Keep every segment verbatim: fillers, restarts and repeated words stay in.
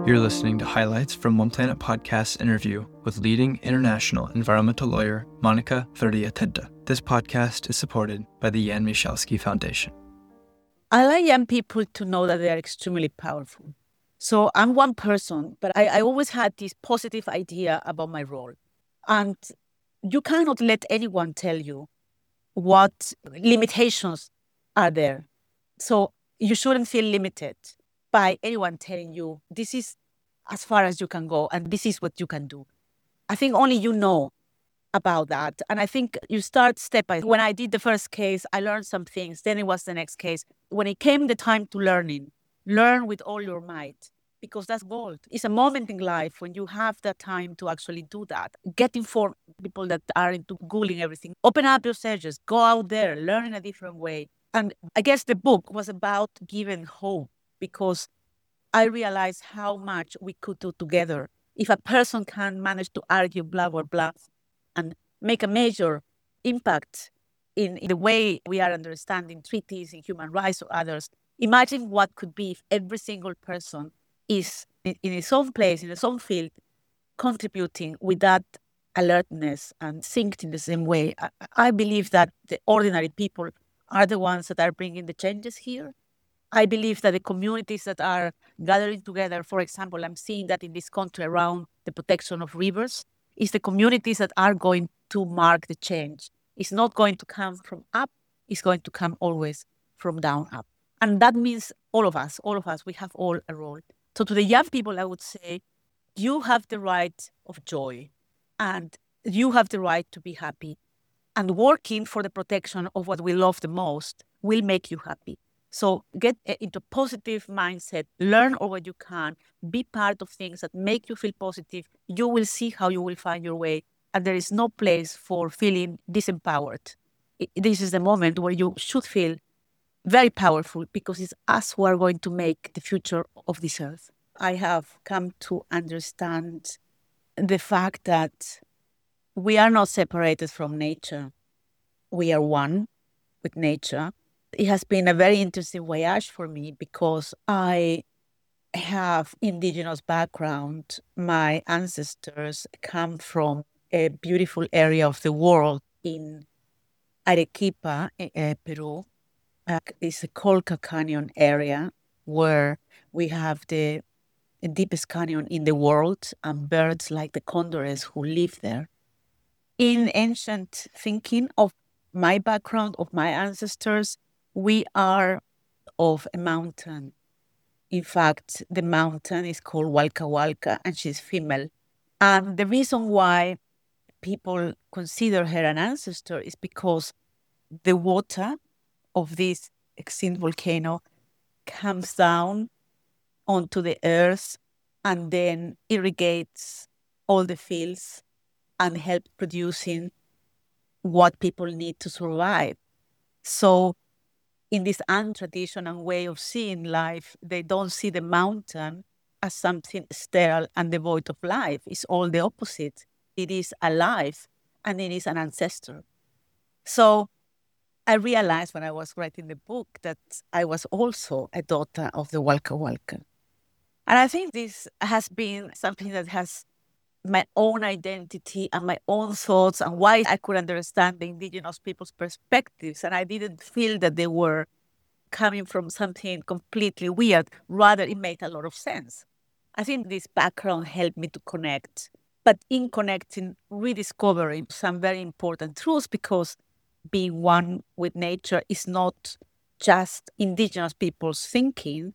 You're listening to highlights from One Planet Podcast's interview with leading international environmental lawyer Monica Ferriatedda. This podcast is supported by the Jan Michalski Foundation. I like young people to know that they are extremely powerful. So I'm one person, but I, I always had this positive idea about my role. And you cannot let anyone tell you what limitations are there. So you shouldn't feel limited by anyone telling you this is as far as you can go and this is what you can do. I think only you know about that. And I think you start step by step. When I did the first case, I learned some things. Then it was the next case. When it came the time to learning, learn with all your might, because that's gold. It's a moment in life when you have the time to actually do that. Get informed, people that are into Googling everything. Open up your searches, go out there, learn in a different way. And I guess the book was about giving hope, because I realized how much we could do together. If a person can manage to argue blah, blah, blah, and make a major impact in, in the way we are understanding treaties in human rights or others, imagine what could be if every single person is in, in its own place, in its own field, contributing with that alertness and synced in the same way. I, I believe that the ordinary people are the ones that are bringing the changes here. I believe that the communities that are gathering together, for example, I'm seeing that in this country around the protection of rivers, is the communities that are going to mark the change. It's not going to come from up, it's going to come always from down up. And that means all of us, all of us, we have all a role. So to the young people, I would say, you have the right of joy and you have the right to be happy. And working for the protection of what we love the most will make you happy. So get into a positive mindset, learn all what you can, be part of things that make you feel positive. You will see how you will find your way. And there is no place for feeling disempowered. It, this is the moment where you should feel very powerful, because it's us who are going to make the future of this earth. I have come to understand the fact that we are not separated from nature. We are one with nature. It has been a very interesting voyage for me because I have indigenous background. My ancestors come from a beautiful area of the world in Arequipa, uh, Peru. Uh, it's a Colca Canyon area where we have the deepest canyon in the world and birds like the condors who live there. In ancient thinking of my background, of my ancestors, we are of a mountain. In fact, the mountain is called Walca Walca, and she's female. And the reason why people consider her an ancestor is because the water of this extinct volcano comes down onto the earth and then irrigates all the fields and helps producing what people need to survive. So in this untraditional way of seeing life, they don't see the mountain as something sterile and devoid of life. It's all the opposite. It is alive and it is an ancestor. So I realized when I was writing the book that I was also a daughter of the Walca Walca. And I think this has been something that has my own identity and my own thoughts and why I could understand the indigenous people's perspectives. And I didn't feel that they were coming from something completely weird. Rather, it made a lot of sense. I think this background helped me to connect. But in connecting, rediscovering some very important truths, because being one with nature is not just indigenous people's thinking,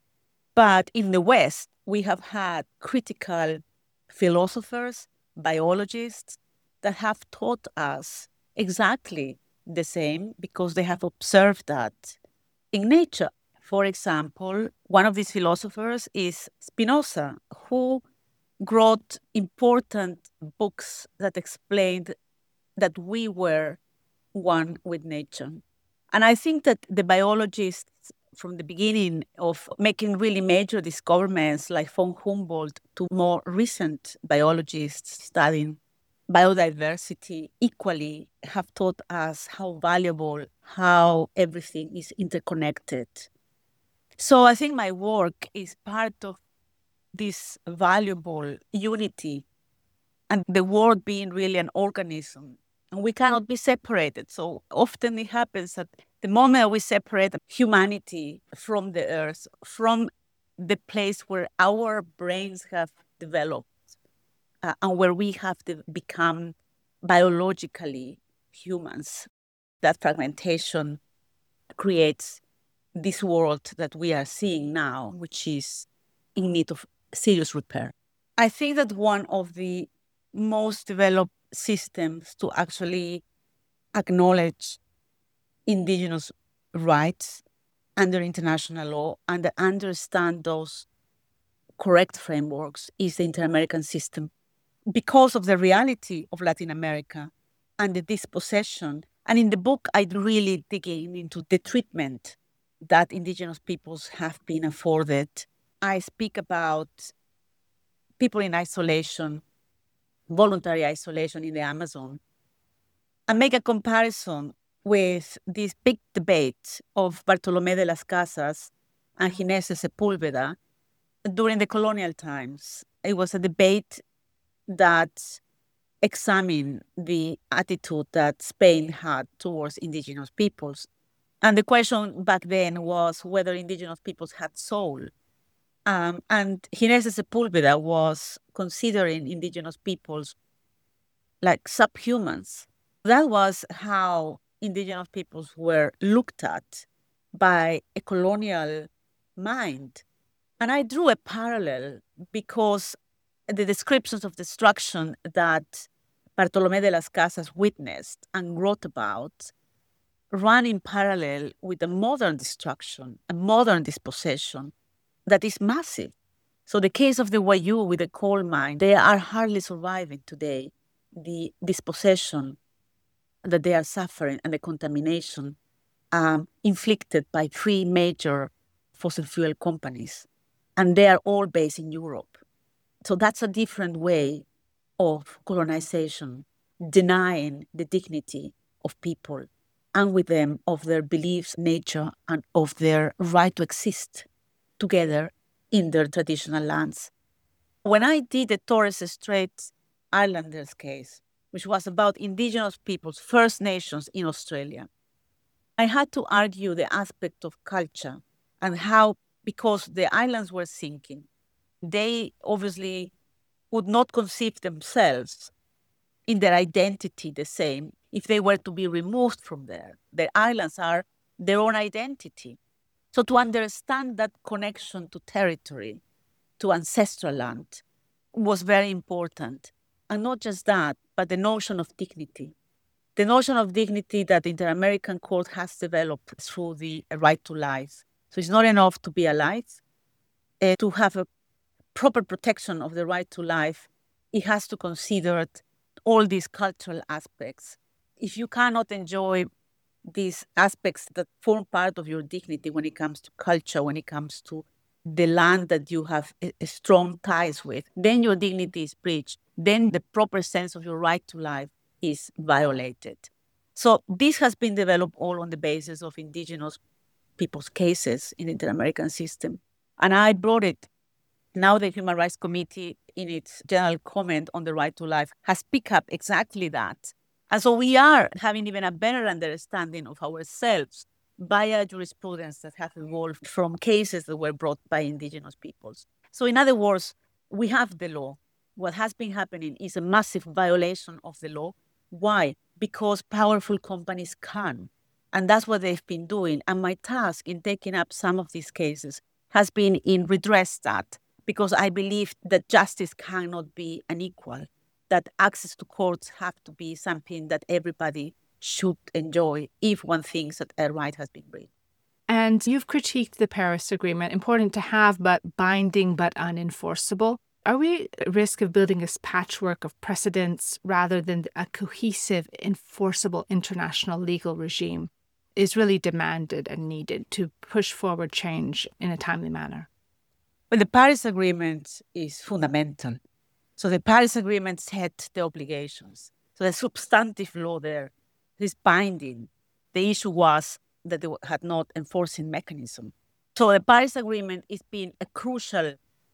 but in the West, we have had critical philosophers, biologists that have taught us exactly the same because they have observed that in nature. For example, one of these philosophers is Spinoza, who wrote important books that explained that we were one with nature. And I think that the biologists from the beginning of making really major discoveries like von Humboldt to more recent biologists studying biodiversity equally have taught us how valuable, how everything is interconnected. So I think my work is part of this valuable unity and the world being really an organism. And we cannot be separated. So often it happens that the moment we separate humanity from the earth, from the place where our brains have developed uh, and where we have to become biologically humans, that fragmentation creates this world that we are seeing now, which is in need of serious repair. I think that one of the most developed systems to actually acknowledge indigenous rights under international law and that understand those correct frameworks is the Inter-American system. Because of the reality of Latin America and the dispossession, and in the book, I really dig into the treatment that indigenous peoples have been afforded. I speak about people in isolation, voluntary isolation in the Amazon, and make a comparison with this big debate of Bartolomé de las Casas and Ginés de Sepúlveda during the colonial times. It was a debate that examined the attitude that Spain had towards indigenous peoples. And the question back then was whether indigenous peoples had soul. Um, and Ginés de Sepúlveda was considering indigenous peoples like subhumans. That was how indigenous peoples were looked at by a colonial mind. And I drew a parallel because the descriptions of destruction that Bartolomé de las Casas witnessed and wrote about run in parallel with the modern destruction, a modern dispossession that is massive. So the case of the Wayuu with the coal mine, they are hardly surviving today. The dispossession that they are suffering and the contamination um, inflicted by three major fossil fuel companies. And they are all based in Europe. So that's a different way of colonization, denying the dignity of people and with them of their beliefs, nature, and of their right to exist together in their traditional lands. When I did the Torres Strait Islanders case, which was about indigenous peoples, First Nations in Australia, I had to argue the aspect of culture and how, because the islands were sinking, they obviously would not conceive themselves in their identity the same if they were to be removed from there. The islands are their own identity. So to understand that connection to territory, to ancestral land, was very important. And not just that, but the notion of dignity. The notion of dignity that the Inter-American Court has developed through the right to life. So it's not enough to be alive. Uh, to have a proper protection of the right to life, it has to consider all these cultural aspects. If you cannot enjoy these aspects that form part of your dignity when it comes to culture, when it comes to the land that you have a, a strong ties with, then your dignity is breached. Then the proper sense of your right to life is violated. So this has been developed all on the basis of indigenous people's cases in the Inter-American system. And I brought it. Now the Human Rights Committee, in its general comment on the right to life, has picked up exactly that. And so we are having even a better understanding of ourselves by a jurisprudence that has evolved from cases that were brought by indigenous peoples. So in other words, we have the law. What has been happening is a massive violation of the law. Why? Because powerful companies can. And that's what they've been doing. And my task in taking up some of these cases has been in redress that, because I believe that justice cannot be unequal, that access to courts have to be something that everybody should enjoy if one thinks that a right has been breached. And you've critiqued the Paris Agreement, important to have, but binding but unenforceable. Are we at risk of building this patchwork of precedents rather than a cohesive, enforceable international legal regime is really demanded and needed to push forward change in a timely manner? Well, the Paris Agreement is fundamental. So the Paris Agreement set the obligations. So the substantive law there is binding. The issue was that they had not enforcing mechanism. So the Paris Agreement is being a crucial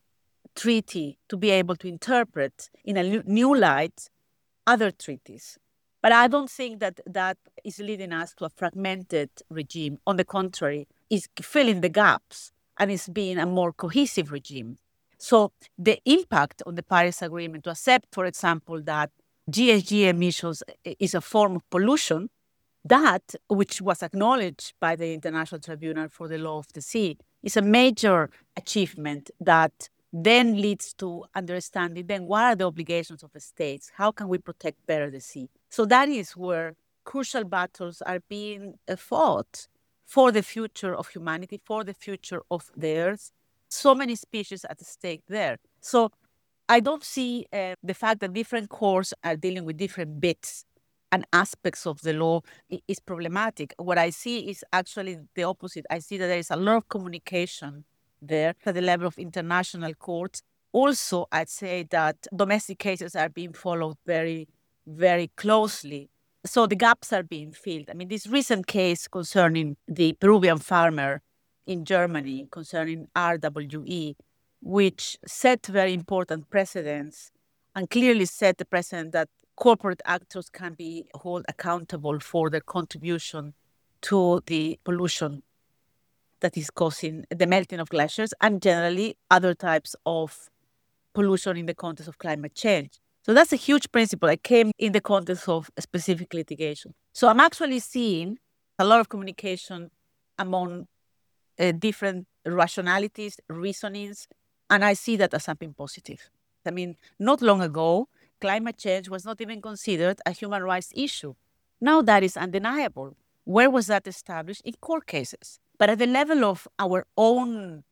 treaty to be able to interpret in a new light other treaties. But I don't think that that is leading us to a fragmented regime. On the contrary, it's filling the gaps and it's being a more cohesive regime. So the impact on the Paris Agreement to accept, for example, that G H G emissions is a form of pollution, that, which was acknowledged by the International Tribunal for the Law of the Sea, is a major achievement that then leads to understanding then what are the obligations of the states? How can we protect better the sea? So that is where crucial battles are being fought for the future of humanity, for the future of the Earth. So many species at stake there. So I don't see uh, the fact that different courts are dealing with different bits and aspects of the law is problematic. What I see is actually the opposite. I see that there is a lot of communication there at the level of international courts. Also, I'd say that domestic cases are being followed very, very closely. So the gaps are being filled. I mean, this recent case concerning the Peruvian farmer in Germany, concerning R W E, which set very important precedents and clearly set the precedent that corporate actors can be held accountable for their contribution to the pollution that is causing the melting of glaciers and generally other types of pollution in the context of climate change. So that's a huge principle that came in the context of specific litigation. So I'm actually seeing a lot of communication among uh, different rationalities, reasonings, and I see that as something positive. I mean, not long ago, climate change was not even considered a human rights issue. Now that is undeniable. Where was that established? In court cases. But at the level of our own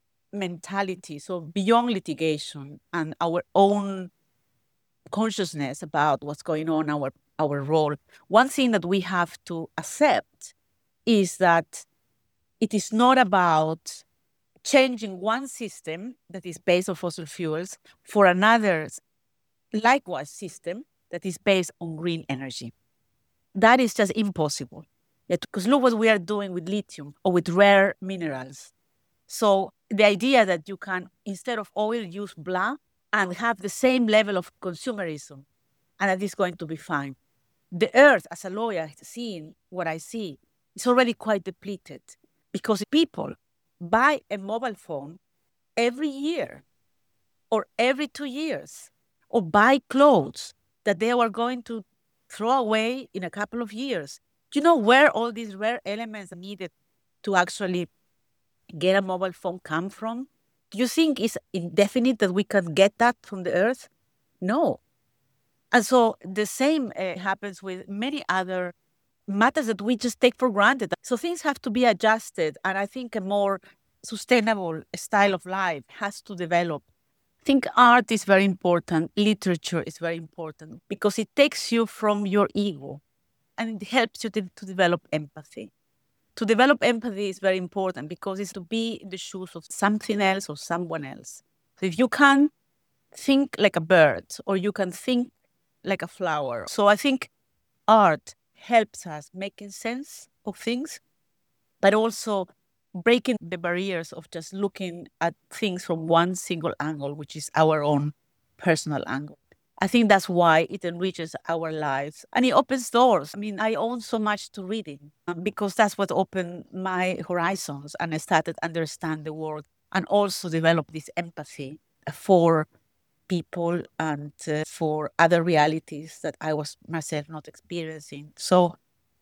mentality, so beyond litigation and our own consciousness about what's going on, our, our role, one thing that we have to accept is that it is not about changing one system that is based on fossil fuels for another likewise system that is based on green energy. That is just impossible. Yet, because look what we are doing with lithium or with rare minerals. So the idea that you can, instead of oil, use blah and have the same level of consumerism, and that is going to be fine. The earth, as a lawyer, seeing what I see, is already quite depleted because people buy a mobile phone every year or every two years or buy clothes that they are going to throw away in a couple of years. Do you know where all these rare elements are needed to actually get a mobile phone come from? Do you think it's indefinite that we can get that from the earth? No. And so the same uh, happens with many other matters that we just take for granted. So things have to be adjusted. And I think a more sustainable style of life has to develop. I think art is very important. Literature is very important because it takes you from your ego and it helps you to, to develop empathy. To develop empathy is very important because it's to be in the shoes of something else or someone else. So if you can think like a bird or you can think like a flower. So I think art helps us making sense of things, but also breaking the barriers of just looking at things from one single angle, which is our own personal angle. I think that's why it enriches our lives and it opens doors. I mean, I owe so much to reading because that's what opened my horizons and I started to understand the world and also develop this empathy for people and uh, for other realities that I was myself not experiencing. So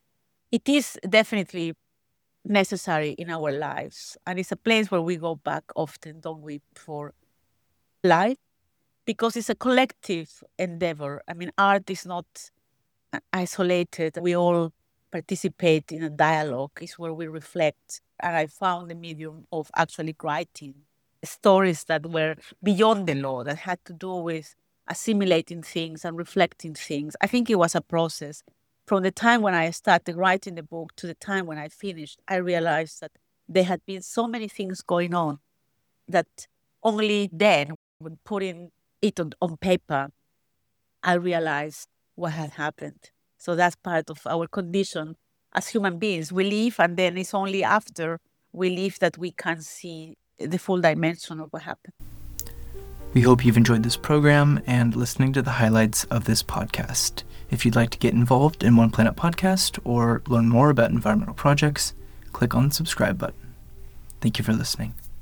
it is definitely necessary in our lives. And it's a place where we go back often, don't we, for life? Because it's a collective endeavor. I mean, art is not isolated. We all participate in a dialogue. It's where we reflect. And I found the medium of actually writing stories that were beyond the law, that had to do with assimilating things and reflecting things. I think it was a process. From the time when I started writing the book to the time when I finished, I realized that there had been so many things going on that only then, when putting it on, on paper, I realized what had happened. So that's part of our condition as human beings. We live, and then it's only after we live that we can see the full dimension of what happened. We hope you've enjoyed this program and listening to the highlights of this podcast. If you'd like to get involved in One Planet Podcast or learn more about environmental projects, click on the subscribe button. Thank you for listening.